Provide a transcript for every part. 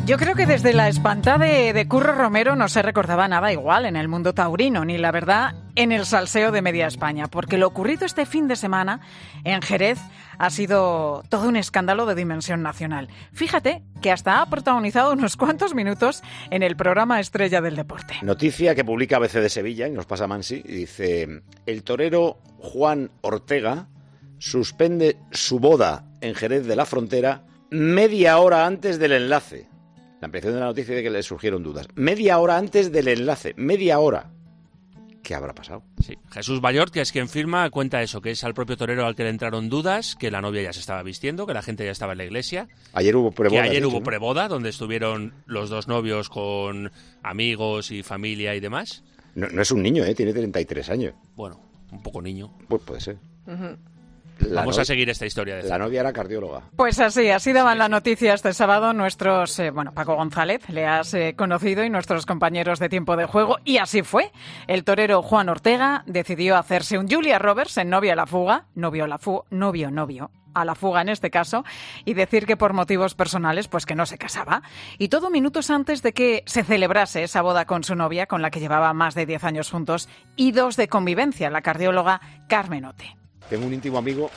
Yo creo que desde la espantada de Curro Romero no se recordaba nada igual en el mundo taurino, ni la verdad en el salseo de media España, porque lo ocurrido este fin de semana en Jerez ha sido todo un escándalo de dimensión nacional. Fíjate que hasta ha protagonizado unos cuantos minutos en el programa estrella del deporte. Noticia que publica ABC de Sevilla, y nos pasa Mansi, y dice: el torero Juan Ortega suspende su boda en Jerez de la Frontera media hora antes del enlace. La ampliación de la noticia de que le surgieron dudas. Media hora antes del enlace, media hora. ¿Qué habrá pasado? Sí, Jesús Ballort, que es quien firma, cuenta eso, que es al propio torero al que le entraron dudas, que la novia ya se estaba vistiendo, que la gente ya estaba en la iglesia. Ayer hubo preboda. Que ayer hubo preboda, donde estuvieron los dos novios con amigos y familia y demás. No es un niño, tiene 33 años. Bueno, un poco niño. Pues puede ser. Uh-huh. Vamos a seguir esta historia. La novia era cardióloga. Pues así daban la noticia este sábado nuestros, Paco González, le has conocido, y nuestros compañeros de Tiempo de Juego, y así fue. El torero Juan Ortega decidió hacerse un Julia Roberts en novio a la fuga, novio a la fuga en este caso, y decir que por motivos personales pues que no se casaba. Y todo minutos antes de que se celebrase esa boda con su novia, con la que llevaba más de 10 años juntos, y 2 de convivencia, la cardióloga Carmen Ote. Tengo un íntimo amigo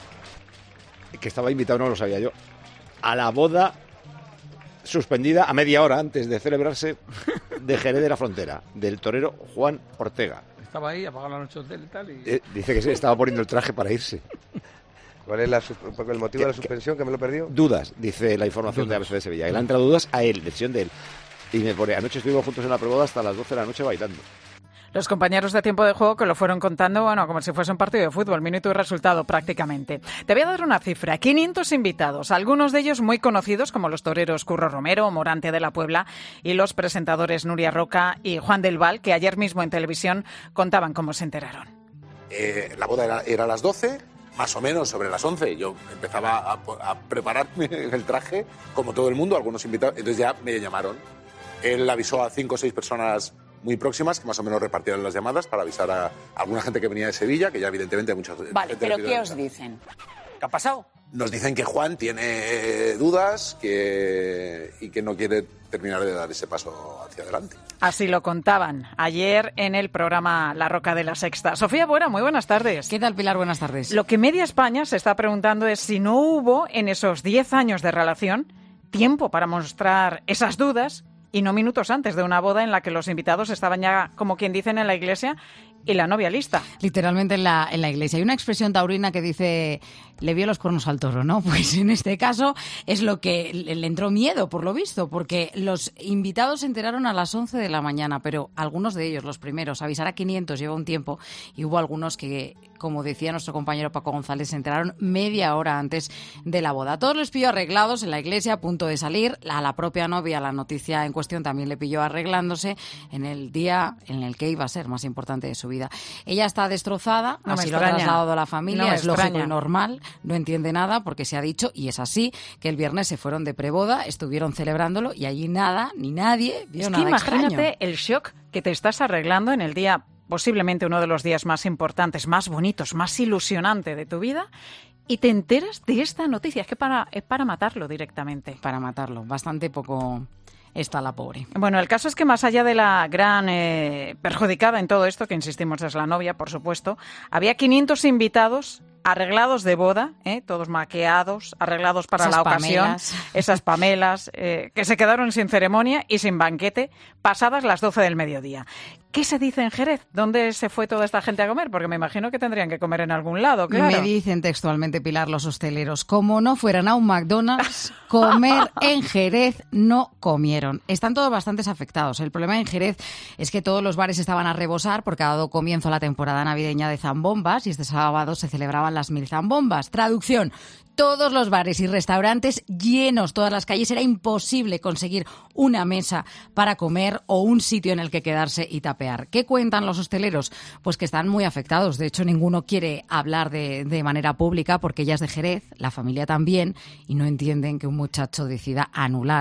que estaba invitado, no lo sabía yo, a la boda suspendida a media hora antes de celebrarse de Jerez de la Frontera, del torero Juan Ortega. Estaba ahí, apagado la noche hotel y tal. Dice que se estaba poniendo el traje para irse. ¿Cuál es el motivo de la suspensión, que me lo perdió? Dudas, dice la información de ABC de Sevilla. Que le han entrado dudas a él, decisión de él. Y me pone: anoche estuvimos juntos en la preboda hasta las 12 de la noche bailando. Los compañeros de Tiempo de Juego que lo fueron contando, como si fuese un partido de fútbol, minuto y resultado prácticamente. Te voy a dar una cifra: 500 invitados, algunos de ellos muy conocidos, como los toreros Curro Romero, Morante de la Puebla, y los presentadores Nuria Roca y Juan del Val, que ayer mismo en televisión contaban cómo se enteraron. La boda era a las 12, más o menos sobre las 11. Yo empezaba a prepararme el traje, como todo el mundo, algunos invitados, entonces ya me llamaron. Él avisó a 5 o 6 personas muy próximas, que más o menos repartieron las llamadas para avisar a alguna gente que venía de Sevilla, que ya evidentemente muchas... Vale, pero ¿qué os dicen? ¿Qué ha pasado? Nos dicen que Juan tiene dudas y que no quiere terminar de dar ese paso hacia adelante. Así lo contaban ayer en el programa La Roca de la Sexta. Sofía Buera, muy buenas tardes. ¿Qué tal, Pilar? Buenas tardes. Lo que media España se está preguntando es si no hubo en esos 10 años de relación tiempo para mostrar esas dudas, y no minutos antes de una boda en la que los invitados estaban ya, como quien dicen, en la iglesia y la novia lista. Literalmente en la iglesia. Hay una expresión taurina que dice: le vio los cuernos al toro, ¿no? Pues en este caso es lo que le entró miedo, por lo visto, porque los invitados se enteraron a las 11 de la mañana, pero algunos de ellos, los primeros, avisar a 500 lleva un tiempo, y hubo algunos que, como decía nuestro compañero Paco González, se enteraron media hora antes de la boda. A todos les pilló arreglados en la iglesia, a punto de salir. A la propia novia, la noticia en cuestión, también le pilló arreglándose en el día en el que iba a ser más importante de su vida. Ella está destrozada, así lo ha trasladado a la familia, es lógico y normal, no entiende nada, porque se ha dicho, y es así, que el viernes se fueron de preboda, estuvieron celebrándolo, y allí nada, ni nadie vio nada extraño. Imagínate el shock que te estás arreglando en el día, posiblemente uno de los días más importantes, más bonitos, más ilusionante de tu vida, y te enteras de esta noticia. Es que es para matarlo directamente. Para matarlo, bastante poco está la pobre. Bueno, el caso es que más allá de la gran perjudicada en todo esto, que insistimos es la novia, por supuesto, había 500 invitados arreglados de boda, todos maqueados, arreglados para la ocasión, esas Pamelas, que se quedaron sin ceremonia y sin banquete pasadas las 12 del mediodía. ¿Qué se dice en Jerez? ¿Dónde se fue toda esta gente a comer? Porque me imagino que tendrían que comer en algún lado, claro. Me dicen textualmente, Pilar, los hosteleros: como no fueran a un McDonald's, comer en Jerez no comieron. Están todos bastante afectados. El problema en Jerez es que todos los bares estaban a rebosar porque ha dado comienzo la temporada navideña de zambombas, y este sábado se celebraban las 1000 zambombas. Traducción: todos los bares y restaurantes llenos, todas las calles. Era imposible conseguir una mesa para comer o un sitio en el que quedarse y tapear. ¿Qué cuentan los hosteleros? Pues que están muy afectados. De hecho, ninguno quiere hablar de manera pública, porque ella es de Jerez, la familia también, y no entienden que un muchacho decida anular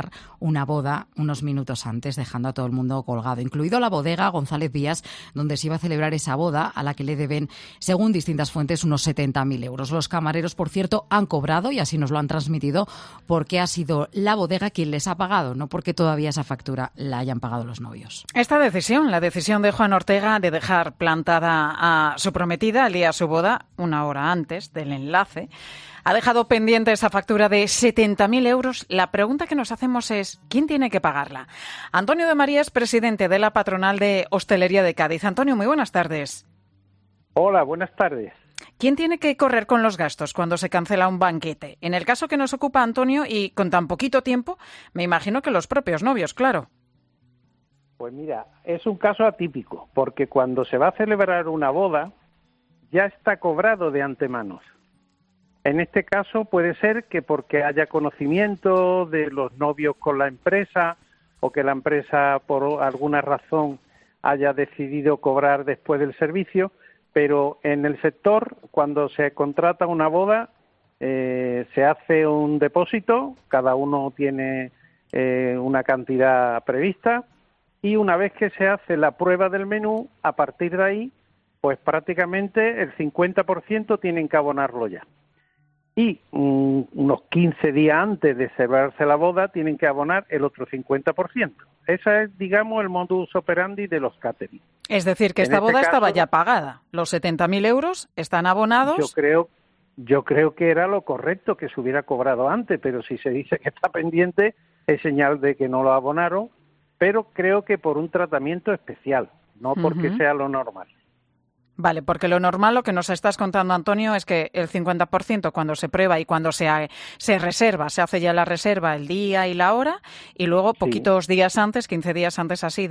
una boda unos minutos antes, dejando a todo el mundo colgado, incluido la bodega González Vías, donde se iba a celebrar esa boda, a la que le deben, según distintas fuentes, unos 70.000 euros. Los camareros, por cierto, han cobrado, y así nos lo han transmitido, porque ha sido la bodega quien les ha pagado, no porque todavía esa factura la hayan pagado los novios. Esta decisión, la decisión de Juan Ortega de dejar plantada a su prometida al día de su boda, una hora antes del enlace, ha dejado pendiente esa factura de 70.000 euros. La pregunta que nos hacemos es, ¿quién tiene que pagarla? Antonio de María es presidente de la Patronal de Hostelería de Cádiz. Antonio, muy buenas tardes. Hola, buenas tardes. ¿Quién tiene que correr con los gastos cuando se cancela un banquete? En el caso que nos ocupa Antonio, y con tan poquito tiempo, me imagino que los propios novios, claro. Pues mira, es un caso atípico, porque cuando se va a celebrar una boda, ya está cobrado de antemano. En este caso puede ser que porque haya conocimiento de los novios con la empresa, o que la empresa por alguna razón haya decidido cobrar después del servicio, pero en el sector, cuando se contrata una boda, se hace un depósito, cada uno tiene una cantidad prevista, y una vez que se hace la prueba del menú, a partir de ahí, pues prácticamente el 50% tienen que abonarlo ya. Y unos 15 días antes de celebrarse la boda tienen que abonar el otro 50%. Ese es, digamos, el modus operandi de los catering. Es decir, que esta boda estaba ya pagada. Los 70.000 euros están abonados. Yo creo que era lo correcto que se hubiera cobrado antes, pero si se dice que está pendiente, es señal de que no lo abonaron, pero creo que por un tratamiento especial, no porque sea lo normal. Vale, porque lo normal, lo que nos estás contando, Antonio, es que el 50% cuando se prueba y cuando se reserva, se hace ya la reserva, el día y la hora, y luego poquitos días antes, 15 días antes así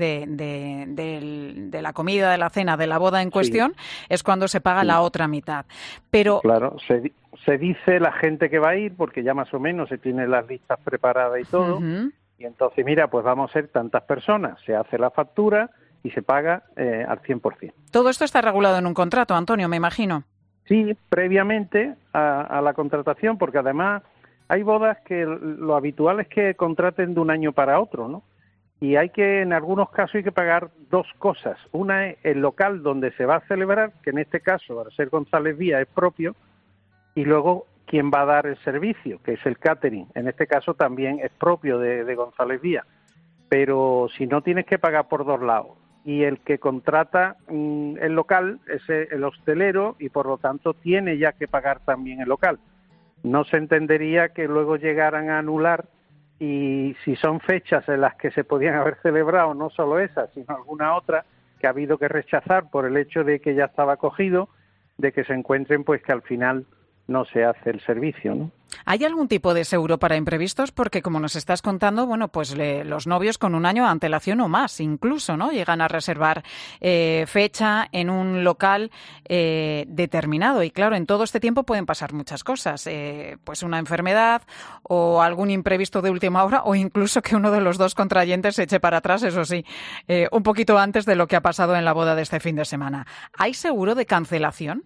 de la comida, de la cena, de la boda en cuestión, es cuando se paga la otra mitad. Pero claro, se dice la gente que va a ir, porque ya más o menos se tienen las listas preparadas y todo, y entonces mira, pues vamos a ser tantas personas, se hace la factura y se paga al 100%. Todo esto está regulado en un contrato, Antonio, me imagino. Sí, previamente a la contratación, porque además hay bodas que lo habitual es que contraten de un año para otro, ¿no? Y en algunos casos hay que pagar dos cosas. Una es el local donde se va a celebrar, que en este caso, al ser González Vías, es propio, y luego quién va a dar el servicio, que es el catering. En este caso también es propio de González Vías. Pero si no, tienes que pagar por dos lados. Y el que contrata el local es el hostelero y por lo tanto tiene ya que pagar también el local. No se entendería que luego llegaran a anular, y si son fechas en las que se podían haber celebrado, no solo esas, sino alguna otra que ha habido que rechazar por el hecho de que ya estaba cogido, de que se encuentren pues que al final no se hace el servicio, ¿no? ¿Hay algún tipo de seguro para imprevistos? Porque, como nos estás contando, bueno, pues los novios con un año de antelación o más, incluso, ¿no? Llegan a reservar fecha en un local determinado. Y, claro, en todo este tiempo pueden pasar muchas cosas. Pues una enfermedad o algún imprevisto de última hora, o incluso que uno de los dos contrayentes se eche para atrás, eso sí, un poquito antes de lo que ha pasado en la boda de este fin de semana. ¿Hay seguro de cancelación?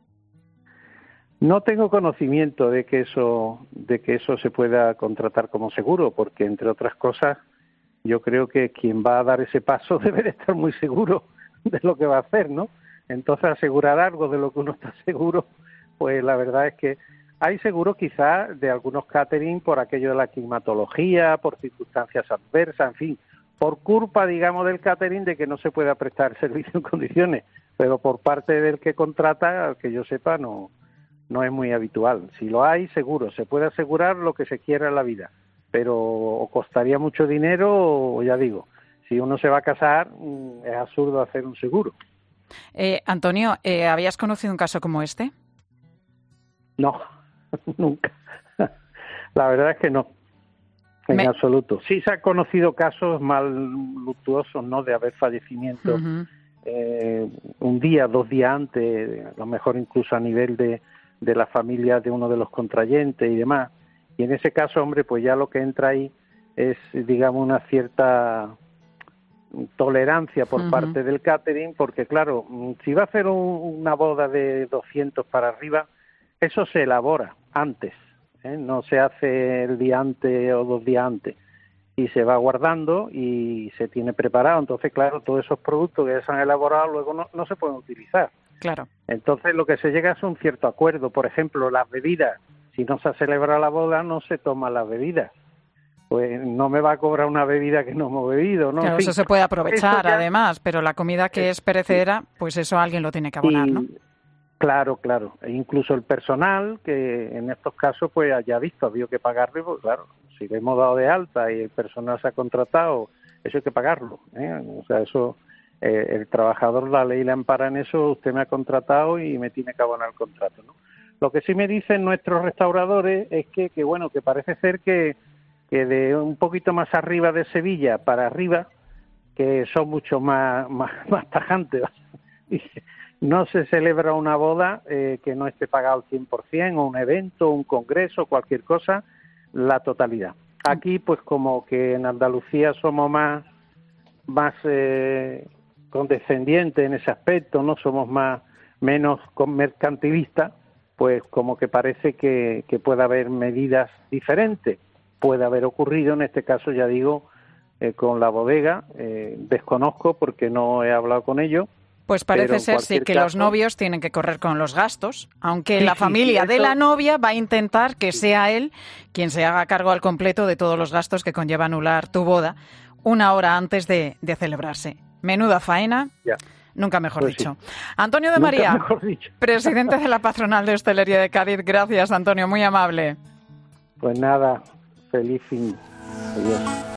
No tengo conocimiento de que eso se pueda contratar como seguro, porque entre otras cosas yo creo que quien va a dar ese paso debe de estar muy seguro de lo que va a hacer, ¿no? Entonces asegurar algo de lo que uno está seguro, pues la verdad es que hay seguro quizás de algunos catering por aquello de la climatología, por circunstancias adversas, en fin, por culpa, digamos, del catering de que no se pueda prestar servicio en condiciones, pero por parte del que contrata, al que yo sepa, no es muy habitual. Si lo hay, seguro, se puede asegurar lo que se quiera en la vida, pero o costaría mucho dinero o, ya digo, si uno se va a casar, es absurdo hacer un seguro. Antonio, ¿habías conocido un caso como este? No, nunca. La verdad es que no, en absoluto. Sí se han conocido casos mal luctuosos, ¿no?, de haber fallecimientos un día, 2 días antes, a lo mejor incluso a nivel de la familia de uno de los contrayentes y demás. Y en ese caso, hombre, pues ya lo que entra ahí es, digamos, una cierta tolerancia por parte del catering, porque claro, si va a hacer una boda de 200 para arriba, eso se elabora antes, no se hace el día antes o 2 días antes. y se va guardando y se tiene preparado. Entonces, claro, todos esos productos que ya se han elaborado luego no se pueden utilizar. Claro. Entonces, lo que se llega es un cierto acuerdo. Por ejemplo, las bebidas. Si no se celebra la boda, no se toman las bebidas. Pues no me va a cobrar una bebida que no hemos bebido, ¿no? Claro, en fin, eso se puede aprovechar, ya, además, pero la comida que es perecedera, pues eso alguien lo tiene que abonar, ¿no? Claro. E incluso el personal, que en estos casos, pues haya visto, ha habido que pagarle, pues claro, si le hemos dado de alta y el personal se ha contratado, eso hay que pagarlo, ¿eh? O sea, eso, el trabajador, la ley le ampara en eso, usted me ha contratado y me tiene que abonar el contrato, ¿no? Lo que sí me dicen nuestros restauradores es que bueno, que parece ser que de un poquito más arriba de Sevilla para arriba, que son mucho más tajantes, no se celebra una boda que no esté pagado al 100%, o un evento, un congreso, cualquier cosa, la totalidad. Aquí, pues como que en Andalucía somos más condescendientes en ese aspecto, no somos menos mercantilistas, pues como que parece que puede haber medidas diferentes. Puede haber ocurrido, en este caso, ya digo, con la bodega, desconozco porque no he hablado con ellos. Pues parece ser, sí, que los novios tienen que correr con los gastos, aunque la familia de la novia va a intentar que sea él quien se haga cargo al completo de todos los gastos que conlleva anular tu boda una hora antes de celebrarse. Menuda faena. Ya. Nunca mejor Pues dicho. Sí. Antonio de María, presidente de la Patronal de Hostelería de Cádiz. Gracias, Antonio, muy amable. Pues nada, feliz fin. Adiós.